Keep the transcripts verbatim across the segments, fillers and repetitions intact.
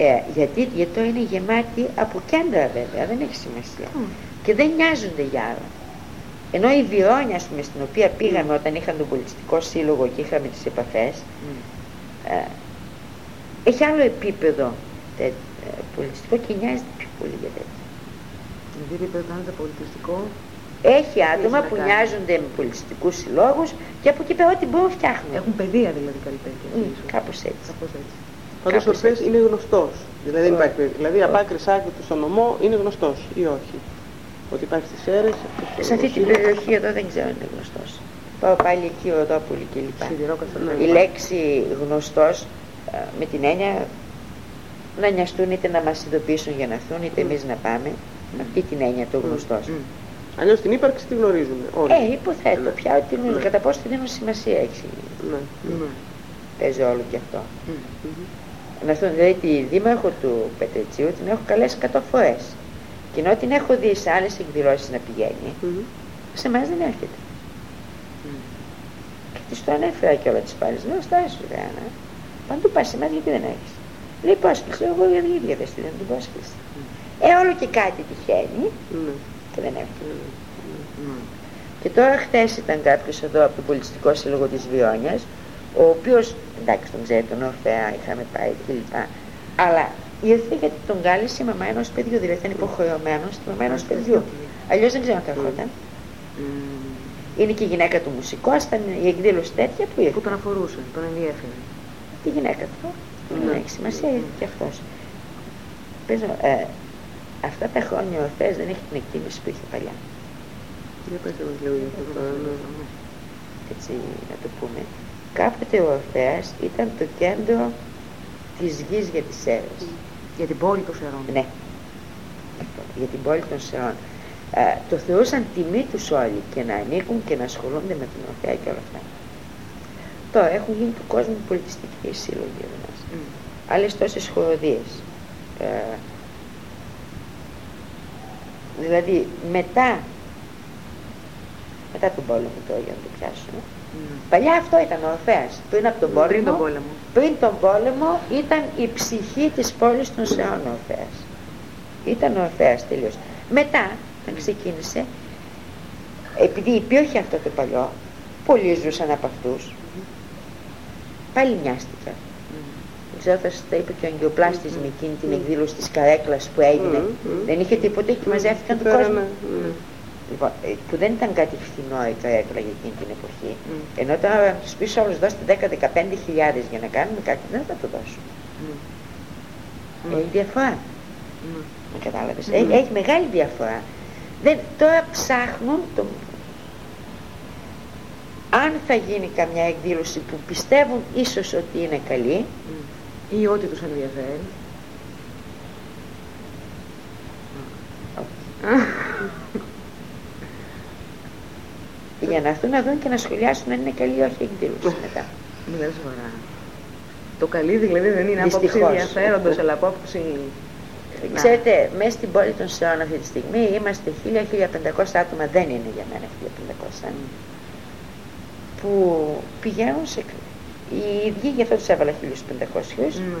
Ε, γιατί η Αιγαίο είναι γεμάτη από κέντρα βέβαια, δεν έχει σημασία. Mm. Και δεν νοιάζονται για άλλα. Ενώ η Βιρόνια, ας πούμε, στην οποία πήγαμε mm. όταν είχαν τον πολιτιστικό σύλλογο και είχαμε τις επαφές, mm. ε, έχει άλλο επίπεδο τε, ε, πολιτιστικό και νοιάζεται πιο πολύ για τέτοιο. Δηλαδή επίπεδο είναι πολιτιστικό. Έχει άτομα που νοιάζονται με πολιτιστικούς συλλόγους και από εκεί πέρα ό,τι μπορούν φτιάχνουν. Έχουν παιδεία δηλαδή καλλιτέχνες. Mm, κάπως έτσι. Κάπως έτσι. Πάντως ο Ορφέας είναι γνωστός. Δηλαδή δεν υπάρχει περίπτωση. Δηλαδή από άκρη σ' άκρη του στον νομό είναι γνωστός ή όχι. Ότι υπάρχει στις Σέρρες. Σε αυτή την περιοχή εδώ δεν ξέρω αν είναι γνωστός. Πάω πάλι εκεί Οδόπολη κλπ. Η λέξη γνωστός με την έννοια να νοιαστούν είτε να μας ειδοποιήσουν για να έρθουν είτε mm. εμείς να πάμε. Με αυτή την έννοια το γνωστός. Mm. Mm. Αλλιώς την ύπαρξη τη γνωρίζουμε όλοι. Ε, υποθέτω ναι. πια ότι ναι. κατά πόσο τη δίνουν σημασία έχει. Ναι. Ναι. Παίζει όλο και αυτό. Mm. Mm-hmm. Να έρθουν, δηλαδή τη δήμαρχο του Πετρετσίου την έχω καλέσει εκατό φορές. Και ενώ την έχω δει σε άλλες εκδηλώσεις να πηγαίνει, mm-hmm. σε εμάς δεν έρχεται. Mm. Και της το ανέφερα και όλα τις πάλι. Λέω, στάσου ρε Άννα, παντού πας σε εμάς γιατί δεν έχεις. Λέει πρόσκληση, εγώ για την ίδια δεν στείλω την πρόσκληση. Mm. Ε, όλο και κάτι τυχαίνει mm. και δεν έρχεται. Mm. Mm. Και τώρα χθες ήταν κάποιος εδώ από τον πολιτιστικό σύλλογο της Βιρόνιας, ο οποίος, εντάξει τον ξέρει τον Ορφέα, είχαμε πάει κλπ. Αλλά ήρθε γιατί τον κάλεσε η μαμά ενός παιδιού, δηλαδή ήταν υποχρεωμένος στη μαμά ενός παιδιού. Αλλιώς δεν ξέρω αν θα ερχόταν. Mm. Είναι και η γυναίκα του μουσικός, ήταν η εκδήλωση τέτοια που ήρθε. Που τον αφορούσε, τον ενδιέφερε. Τη γυναίκα του, mm. δεν έχει σημασία, mm. και αυτός. Παίζω, ε, αυτά τα χρόνια ο Ορφέας δεν έχει την εκτίμηση που είχε παλιά. Δεν πες να μας λέω για αυτό. Έτσι να το πούμε. Κάποτε ο Ορφέας ήταν το κέντρο της γης για τις Σέρρες. Mm. Για την πόλη των Σερών. Ναι, για την πόλη των Σερών. Ε, το θεωρούσαν τιμή τους όλοι και να ανήκουν και να ασχολούνται με τον Ορφέα και όλα αυτά. Τώρα έχουν γίνει του κόσμου πολιτιστικοί σύλλογοι εδώ μας. Mm. Άλλες τόσες χοροδίες. Ε, δηλαδή μετά, μετά τον πόλεμο τώρα για να το πιάσουμε, mm. παλιά αυτό ήταν ο Ορφέας. Πριν από τον πόλεμο, πριν τον πόλεμο, πριν τον πόλεμο ήταν η ψυχή της πόλης των Σερών ο Ορφέας. Ήταν ο Ορφέας τελείως. Μετά, όταν ξεκίνησε, επειδή υπήρχε αυτό το παλιό, πολλοί ζούσαν από αυτούς, mm. πάλι μοιάστηκαν. Δεν ξέρω, θα σας τα είπε και ο Αγγιοπλάστης με εκείνη την εκδήλωση της καρέκλας που έγινε. Δεν είχε τίποτα και μαζεύτηκαν του κόσμου. Λοιπόν, που δεν ήταν κάτι φθηνό η καρέκλα για εκείνη την εποχή. Ενώ τώρα να τους πεις όλους δώστε δέκα με δεκαπέντε χιλιάδες για να κάνουμε κάτι, δεν θα το δώσουν. Έχει διαφορά. Με κατάλαβες. Έχει μεγάλη διαφορά. Τώρα ψάχνουν το... αν θα γίνει καμιά εκδήλωση που πιστεύουν ίσως ότι είναι καλή mm. ή ότι τους ενδιαφέρει. Για να έρθουν να δουν και να σχολιάσουν αν είναι καλή ή όχι εκδήλωση μετά. Μιλάς σοβαρά. Το καλή δηλαδή δεν είναι άποψη ενδιαφέροντος, αλλά άποψη... Ξέρετε, μέσα στην πόλη των Σερών αυτή τη στιγμή είμαστε χίλια με χίλια πεντακόσια άτομα, δεν είναι για μένα χίλια πεντακόσια. Mm. Που πηγαίνουν σε... οι ίδιοι, γι' αυτό τους έβαλα χίλια πεντακόσια mm.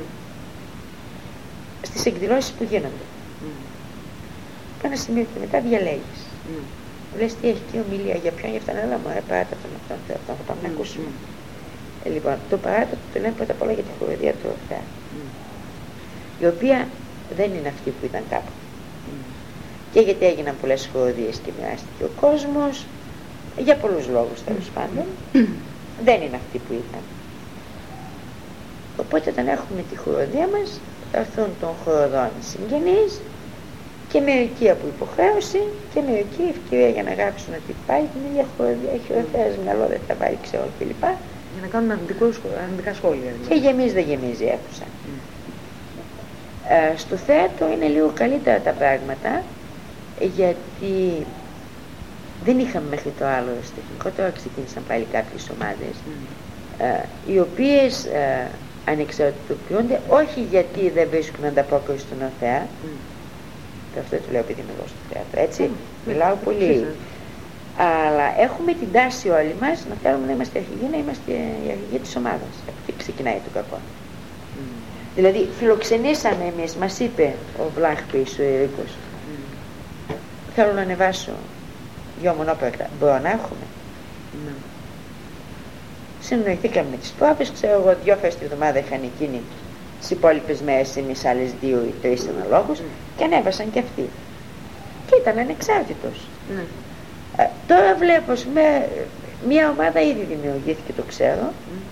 στις εκδηλώσεις που γίνονται. Mm. Πάνω σημείο και μετά διαλέγεις. Mm. Λες τι έχει και ομιλία, για ποιον, για αυτόν, έλα μου, ρε παράτα τον αυτόν, θα πάμε mm. να ακούσουμε. Mm. Ε, λοιπόν, το παράτα το λένε πρώτα απ' όλα για τη χοροδία του Ορφέα, mm. η οποία δεν είναι αυτή που ήταν κάπου. Mm. Και γιατί έγιναν πολλές χοροδίες και μοιράστηκε ο κόσμος, για πολλούς λόγους τέλος πάντων, δεν είναι αυτή που ήταν. Οπότε όταν έχουμε τη χοροδία μας, θα έρθουν των χοροδών συγγενείς και μερικοί από υποχρέωση και μερικοί ευκαιρία για να γράψουν ότι πάει την ίδια χοροδία, έχει ο Ορφέας μυαλό, δεν θα βάλει ξέρω κλπ. Για να κάνουν αρνητικά σχόλια. Δηλαδή. Και γεμίζει δεν γεμίζει η αίθουσα. Mm. Ε, στο θέατρο είναι λίγο καλύτερα τα πράγματα, γιατί δεν είχαμε μέχρι το άλλο τεχνικό, τώρα ξεκίνησαν πάλι κάποιες ομάδες, mm. ε, οι οποίες ε, ανεξαρτητοποιούνται, όχι γιατί δεν βρίσκουν ανταπόκριση στον Ορφέα, mm. αυτό το λέω επειδή είμαι εγώ στο θέατρο, έτσι, mm. μιλάω mm. πολύ, mm. αλλά έχουμε την τάση όλοι μας να θέλουμε να είμαστε αρχηγοί, να είμαστε οι αρχηγοί της ομάδας, από εκεί ξεκινάει το κακό. Mm. Δηλαδή φιλοξενήσαμε εμείς, μας είπε ο Βλάχπης, ο Ερίκος, mm. θέλω να ανεβάσω δυο μονόπρακτα, μπορώ να έχουμε. Mm. Συνοηθήκαμε με τις πρόβες, ξέρω εγώ, δυο φορές τη βδομάδα είχαν εκείνοι, τις υπόλοιπες μέρες εμείς άλλες δύο ή τρεις αναλόγους mm. και ανέβασαν και αυτοί. Και ήταν ανεξάρτητος. Mm. Ε, τώρα βλέπω, με, μια ομάδα ήδη δημιουργήθηκε, το ξέρω, mm.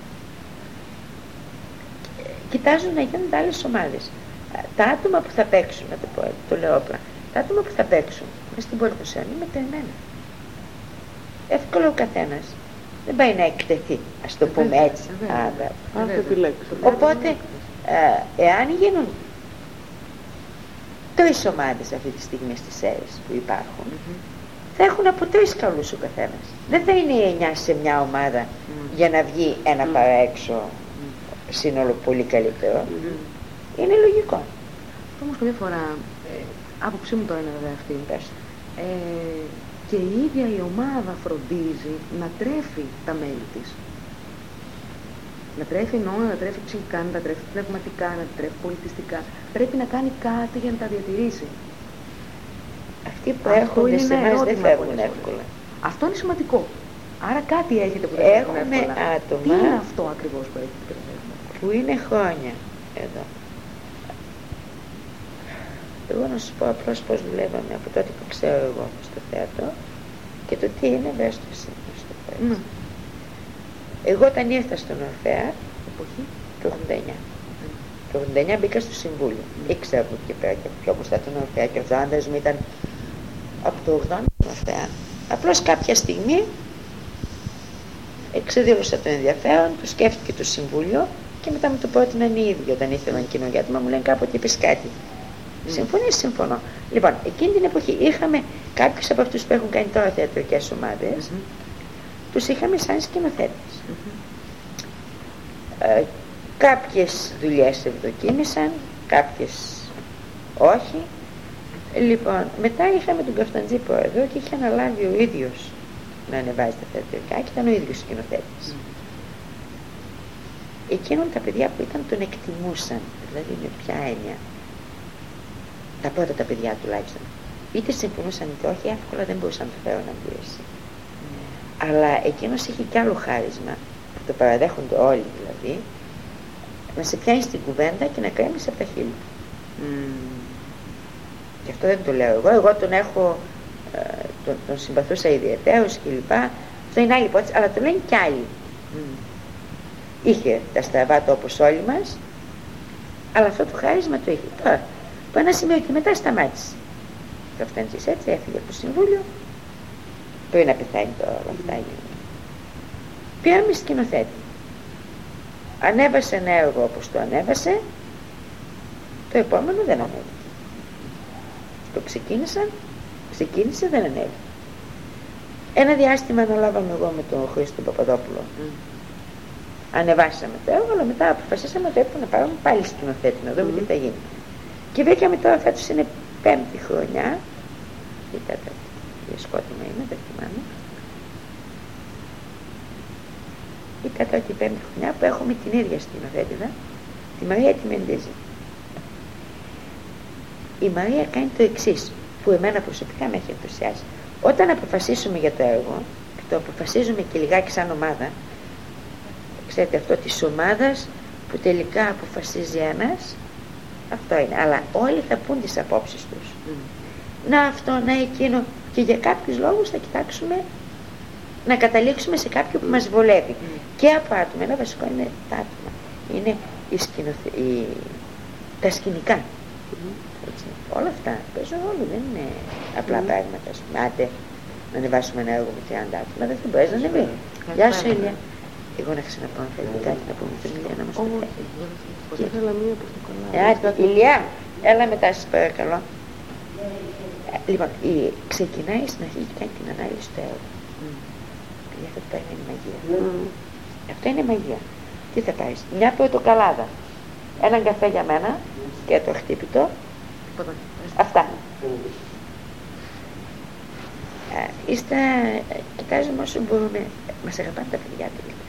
κοιτάζουν να γίνονται άλλες ομάδες. Τα άτομα που θα παίξουν, να το πω, το λέω όπλα, τα άτομα που θα παίξουν μες στην Πολυτοσιόνη είναι μετρημένα. Εύκολο ο καθένας. Δεν πάει να εκτεθεί, ας το πούμε έτσι. Οπότε, ε, εάν γίνουν τρεις ομάδες αυτή τη στιγμή στις ΣΕΡΕΣ που υπάρχουν, θα έχουν από τρεις καλούς ο καθένας. Δεν θα είναι οι εννιά σε μια ομάδα για να βγει ένα παραέξω σύνολο πολύ καλύτερο. Mm-hmm. Είναι λογικό. Όμως καμιά φορά, ε, άποψή μου τώρα είναι βέβαια αυτή, ε, και η ίδια η ομάδα φροντίζει να τρέφει τα μέλη της. Να τρέφει εννοώ, να τρέφει ψυχικά, να τα τρέφει πνευματικά, να τα τρέφει πολιτιστικά. Πρέπει να κάνει κάτι για να τα διατηρήσει. Αυτοί που έρχονται σε εμάς δεν φεύγουν εύκολα. Αυτό είναι σημαντικό. Άρα κάτι έχετε που δεν φεύγουν εύκολα. Έχουμε άτομα. Τι είναι αυτό ακριβώς που έχετε που είναι χρόνια εδώ. Εγώ να σου πω απλώς πώς δουλεύαμε από τότε που ξέρω εγώ στο θέατρο και το τι είναι ευαίσθηση στο θέατρο. Mm. Εγώ όταν ήρθα στον Ορφέα, εποχή, το ογδόντα εννιά. Mm. Το ογδόντα εννιά μπήκα στο Συμβούλιο. Mm. Ήξερα από εκεί πέρα και πιο μπροστά τον Ορφέα και ο Ζάντας μου ήταν από το ογδόντα στον Ορφέα. Απλώς κάποια στιγμή εξεδήλωσα το ενδιαφέρον, το σκέφτηκε το Συμβούλιο και μετά μου το πρότειναν οι ίδιοι όταν ήθελαν κοινό άτομα, μου λένε κάποτε είπες κάτι. Mm. Συμφωνείς, συμφωνώ. Λοιπόν, εκείνη την εποχή είχαμε κάποιους από αυτούς που έχουν κάνει τώρα θεατρικές ομάδες, mm-hmm. τους είχαμε σαν σκηνοθέτες. Mm-hmm. Ε, κάποιες δουλειές ευδοκίμησαν, κάποιες όχι. Λοιπόν, μετά είχαμε τον Καφταντζή πρόεδρο και είχε αναλάβει ο ίδιος να ανεβάζει τα θεατρικά και ήταν ο ίδιος σκηνοθέτης. Mm. Εκείνον τα παιδιά που ήταν τον εκτιμούσαν, δηλαδή με ποια έννοια. Τα πρώτα τα παιδιά τουλάχιστον. Είτε συμφωνούσαν είτε όχι, εύκολα δεν μπορούσαν να το φέρουν να μπλήσει. Mm. Αλλά εκείνος είχε κι άλλο χάρισμα, που το παραδέχονται όλοι δηλαδή, να σε πιάνει στην κουβέντα και να κρέμεις από τα χείλη. Mm. Και αυτό δεν το λέω εγώ, εγώ τον έχω, ε, τον, τον συμπαθούσα ιδιαιτέρως κλπ. Αυτό είναι άλλη υπόθεση, αλλά το λένε κι άλλοι. Mm. Είχε τα στραβά του όπως όλοι μας, αλλά αυτό το χάρισμα το είχε. Τώρα, από ένα σημείο και μετά σταμάτησε. Το Καφταντζής έτσι έφυγε από το Συμβούλιο, πριν να πεθάνει τώρα όλα αυτά. Πήραμε σκηνοθέτη. Ανέβασε ένα έργο όπως το ανέβασε, το επόμενο δεν ανέβηκε. Το ξεκίνησαν, ξεκίνησε, δεν ανέβηκε. Ένα διάστημα αναλάβαμε εγώ με τον Χρήστο Παπαδόπουλο. Mm. Ανεβάσαμε το έργο, αλλά μετά αποφασίσαμε ότι έπρεπε να πάρουμε πάλι σκηνοθέτη, να δούμε mm. τι θα γίνει. Και βρήκαμε τώρα, φέτος είναι πέμπτη χρονιά, ή τέταρτη, η σκότωμα είναι, δεν θυμάμαι. Η τέταρτη πέμπτη χρονιά που έχουμε την ίδια σκηνοθέτηδα, τη Μαρία τη Μεντέζη. Η Μαρία κάνει το εξής, που εμένα προσωπικά με έχει ενθουσιάσει. Όταν αποφασίσουμε για το έργο, και το αποφασίζουμε και λιγάκι σαν ομάδα, ξέρετε αυτό της ομάδας που τελικά αποφασίζει ένας, αυτό είναι, αλλά όλοι θα πούν τις απόψεις τους. Mm. Να αυτό, να εκείνο, και για κάποιους λόγους θα κοιτάξουμε να καταλήξουμε σε κάποιο που μας βολεύει. Mm. Και από άτομα, ένα βασικό είναι τα άτομα, είναι η σκηνοθε... η... τα σκηνικά. Mm. Έτσι. Όλα αυτά παίζουν ρόλο, δεν είναι απλά mm. πράγματα. Άτε να ανεβάσουμε ένα έργο με τριάντα άτομα, δεν θα μπορείς να ανεβεί. Γεια σου Ηλία. Εγώ να ξαναπώ αν θέλει κάτι να πούμε την Ηλία να μας το πει. Ήθελα μία προς το καλά. Ηλία, έλα μετά σας παρακαλώ. Λοιπόν, ξεκινάει στην αρχή και κάνει την ανάλυση του έργου. Και αυτό που είναι μαγεία. Αυτό είναι μαγεία. Τι θα πάρεις? Μια πορτοκαλάδα, έναν καφέ για μένα και το χτύπητο. Αυτά. Είστε, κοιτάζουμε όσο μπορούμε, μας αγαπάνε τα παιδιά τελικά.